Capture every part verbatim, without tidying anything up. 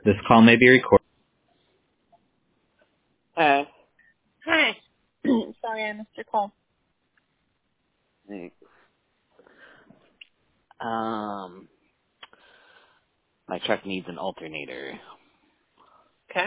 This call may be recorded. Hey. Hi. Sorry I missed your call. Thanks. Um, my truck needs an alternator. Okay.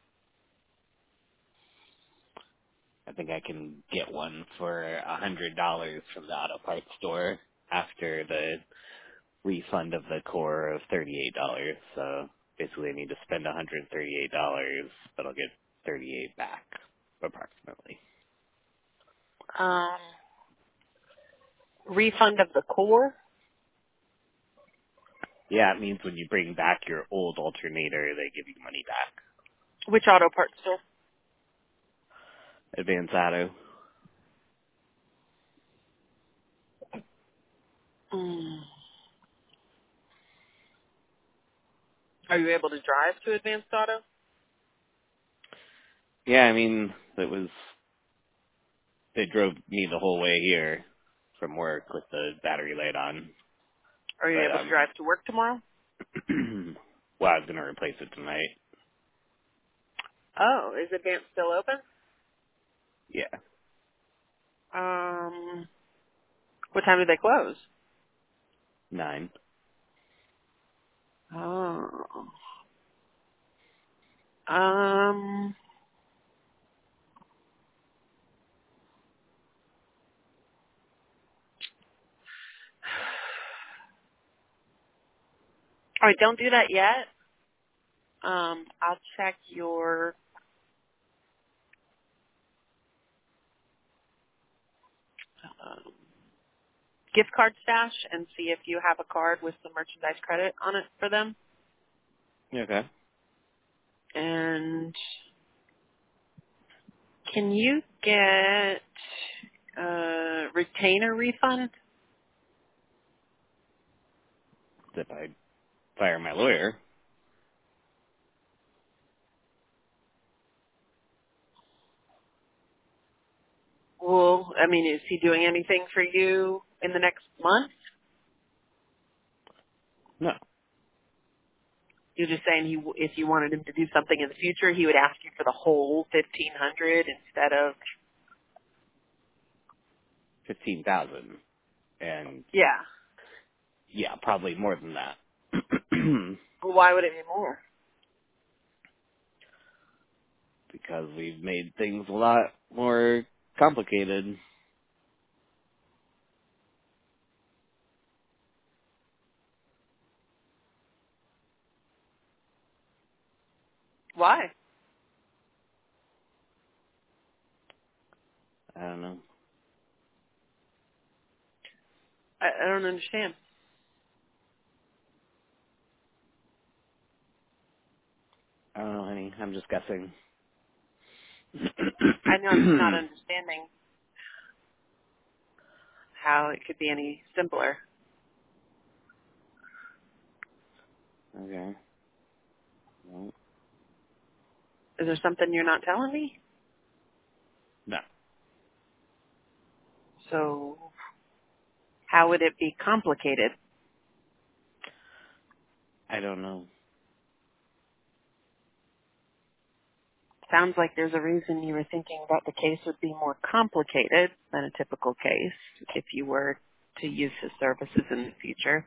I think I can get one for a hundred dollars from the auto parts store after the refund of the core of thirty-eight dollars. So basically, I need to spend one hundred thirty-eight dollars, but I'll get thirty-eight back, approximately. Um, refund of the core? Yeah, it means when you bring back your old alternator, they give you money back. Which auto parts store? Advance Auto. Mm. Are you able to drive to Advanced Auto? Yeah, I mean, it was. They drove me the whole way here from work with the battery light on. Are you But, able to drive to work tomorrow? um, well, I was going to replace it tonight. Oh, is Advanced still open? Yeah. Um, what time do they close? Nine. Oh. Um, all right, don't do that yet. Um, I'll check your um, gift card stash and see if you have a card with some merchandise credit on it for them. Okay. And can you get a retainer refund? If I fire my lawyer. Well, I mean, is he doing anything for you in the next month? No. You're just saying he, if you wanted him to do something in the future, he would ask you for the whole fifteen hundred instead of fifteen thousand. And, yeah. yeah, probably more than that. Well, why would it be more? because we've made things a lot more complicated. Why? I don't know. I, I don't understand. I don't know, honey. I'm just guessing. I know I'm just not understanding how it could be any simpler. okay. Well, Is there something you're not telling me? no. So how would it be complicated? I don't know. Sounds like there's a reason you were thinking that the case would be more complicated than a typical case if you were to use his services in the future.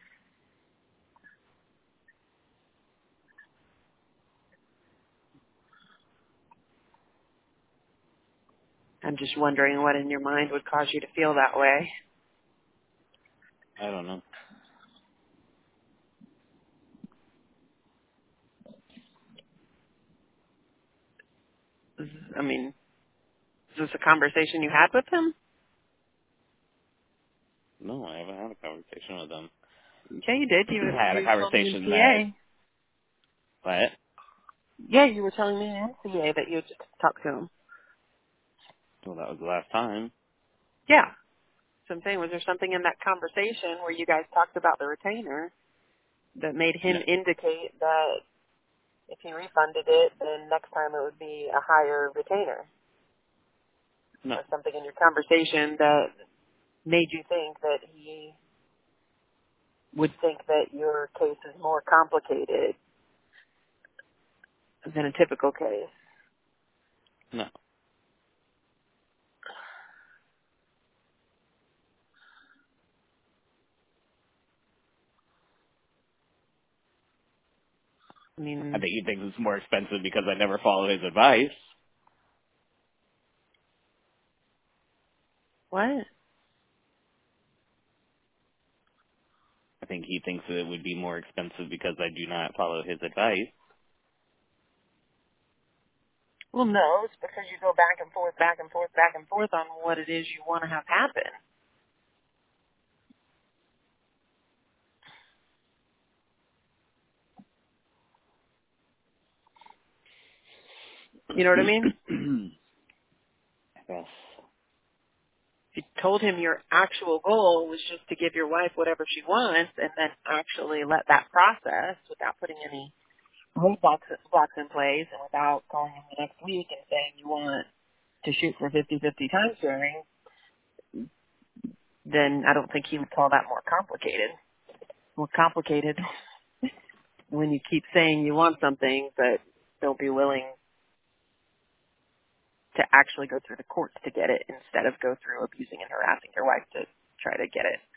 I'm just wondering what in your mind would cause you to feel that way. I don't know. Is- I mean, is this a conversation you had with him? No, I haven't had a conversation with them. Yeah, you did. You I had a you told me in conversation that, P A. what? Yeah, you were telling me in P A that you had just talked to him. Well, that was the last time. Yeah. So I'm saying, was there something in that conversation where you guys talked about the retainer that made him No. indicate that if he refunded it, then next time it would be a higher retainer? No. Or something in your conversation that made you think that he would think that your case is more complicated than a typical case. No. I I mean, think he thinks it's more expensive because I never follow his advice. what? I think he thinks that it would be more expensive because I do not follow his advice. Well, no, it's because you go back and forth, back and forth, back and forth on what it is you want to have happen. You know what I mean? Yes. If you told him your actual goal was just to give your wife whatever she wants and then actually let that process without putting any roadblocks blocks in place and without calling him the next week and saying you want to shoot for fifty-fifty time sharing, then I don't think he would call that more complicated. More complicated when you keep saying you want something but don't be willing to actually go through the courts to get it instead of go through abusing and harassing your wife to try to get it.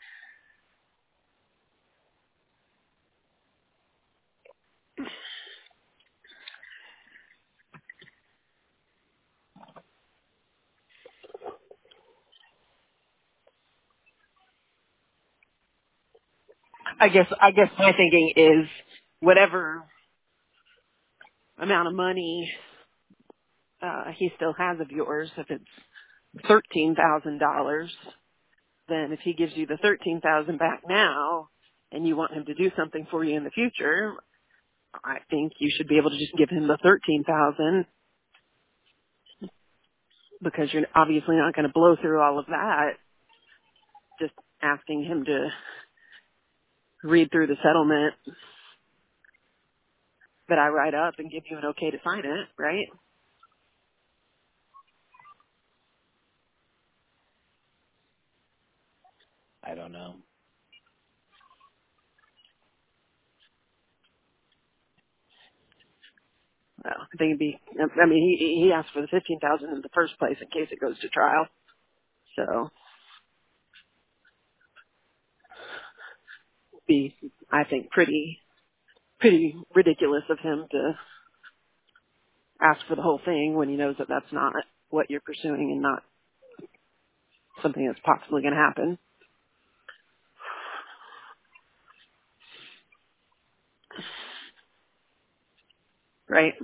I guess I guess my thinking is whatever amount of money uh he still has of yours, if it's thirteen thousand dollars, then if he gives you the thirteen thousand back now and you want him to do something for you in the future, I think you should be able to just give him the thirteen thousand because you're obviously not going to blow through all of that just asking him to read through the settlement that I write up and give you an okay to sign it, right? I don't know. Well, I think it'd be, I mean, he, he asked for the fifteen thousand in the first place in case it goes to trial. So, be, I think, pretty, pretty ridiculous of him to ask for the whole thing when he knows that that's not what you're pursuing and not something that's possibly going to happen, right?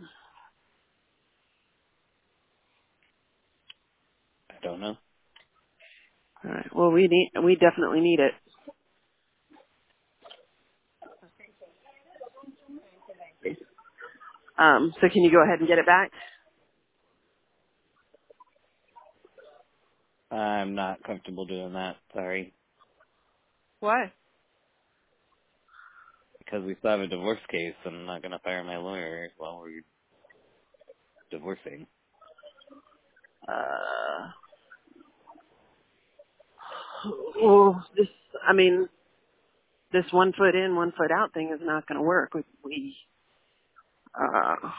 I don't know. All right. Well, we need, we definitely need it. Um, so can you go ahead and get it back? I'm not comfortable doing that. Sorry. Why? Because we still have a divorce case, and I'm not going to fire my lawyer while we're divorcing. Uh, well, this, I mean, this one foot in, one foot out thing is not going to work. We, we uh,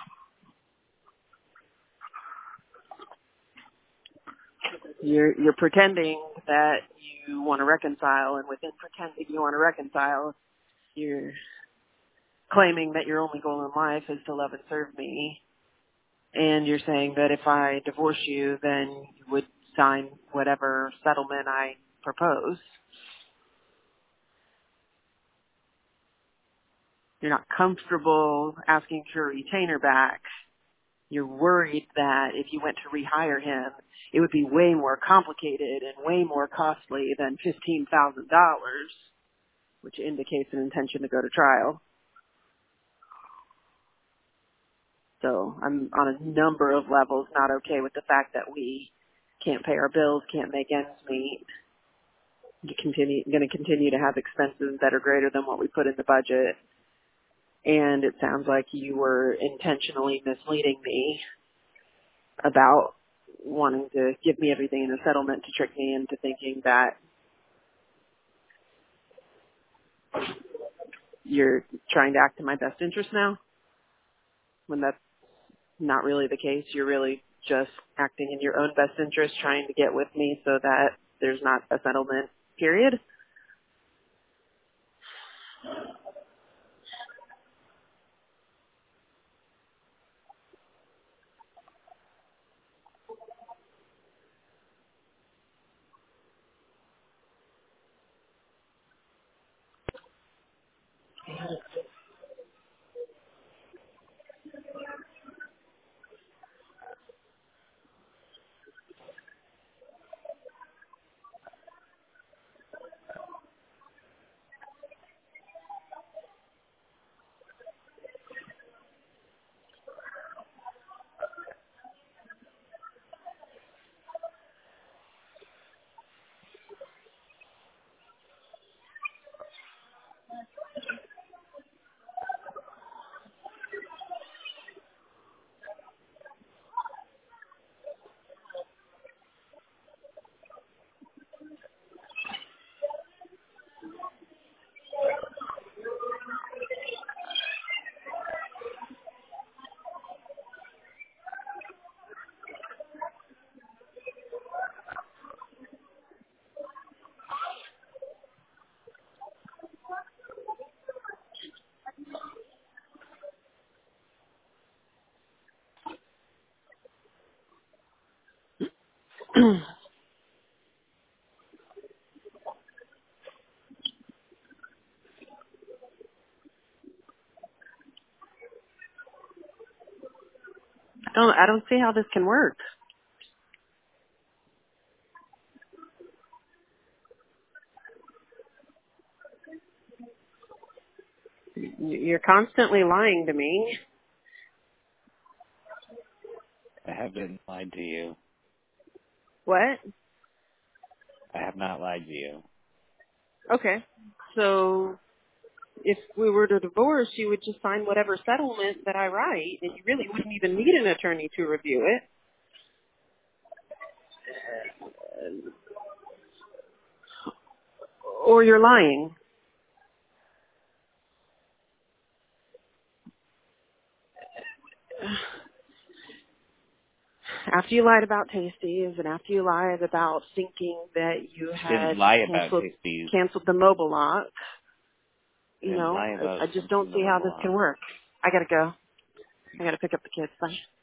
you're you're pretending that you want to reconcile, and within pretending you want to reconcile, you're claiming that your only goal in life is to love and serve me, and you're saying that if I divorce you, then you would sign whatever settlement I propose. You're not comfortable asking for a retainer back. You're worried that if you went to rehire him, it would be way more complicated and way more costly than fifteen thousand dollars, which indicates an intention to go to trial. So I'm on a number of levels not okay with the fact that we can't pay our bills, can't make ends meet. You continue, going to continue to have expenses that are greater than what we put in the budget. And it sounds like you were intentionally misleading me about wanting to give me everything in a settlement to trick me into thinking that you're trying to act in my best interest now, when that's not really the case. You're really just acting in your own best interest, trying to get with me so that there's not a settlement period. I don't, I don't see how this can work. You're constantly lying to me. I haven't lied to you. What? I have not lied to you. Okay. So if we were to divorce, you would just sign whatever settlement that I write, and you really wouldn't even need an attorney to review it. Or you're lying. After you lied about Tasties, and after you lied about thinking that you I didn't had lie about canceled Tasties. canceled the mobile lock, I you didn't know, lie I, about I just don't something the see how mobile this lot. can work. I gotta go. I gotta pick up the kids. Bye.